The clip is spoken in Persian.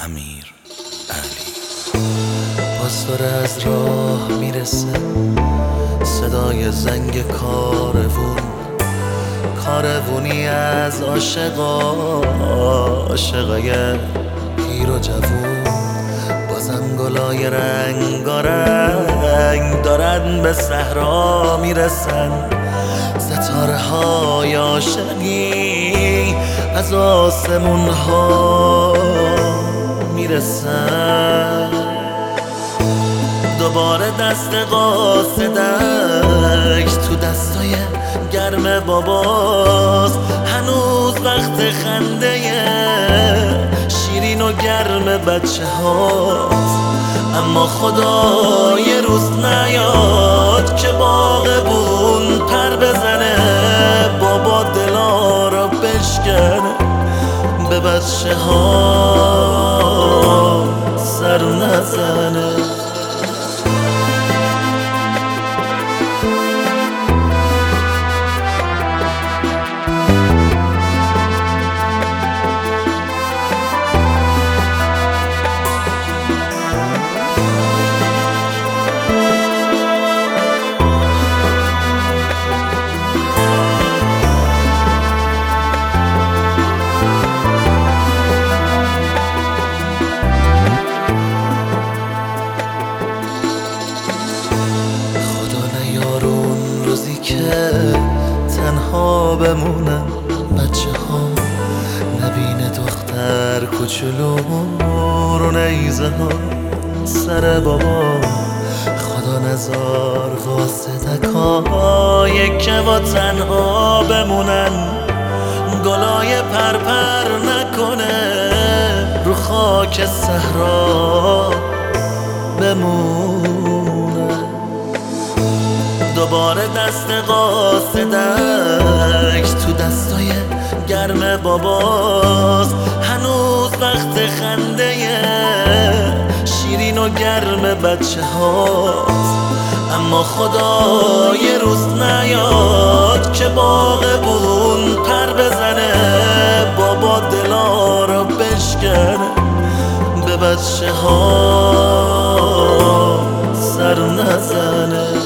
امیر علی. باز داره از راه میرسه صدای زنگ کاروونی از عاشقای پیر و جوون. بازم گلای رنگارنگ دارن به صحرا میرسن، ستاره های عاشقی از آسمون ها میرسن. دوباره دست قاصدک تو دستای گرم باباست، هنوز وقت خنده شیرین و گرم بچه هاست. اما خدا یه روز نیاد که باغبون پر بزنه، بابا دلا را بشکنه، به بچه ها سر نزنه. که تنها بمونن بچه ها، نبینه دختر کوچولو رو نیزه ها سر بابا. خدا نزار قاصدکای که با تنها بمونن، گلای پرپر نکنه رو خاک صحرا بمون. دوباره دست قاصدک تو دستای گرم باباست، هنوز وقت خنده شیرین و گرم بچه هاست. اما خدا یه روز نیاد که باغبون پر بزنه، بابا دلا را بشکنه، به بچه ها سر نزنه.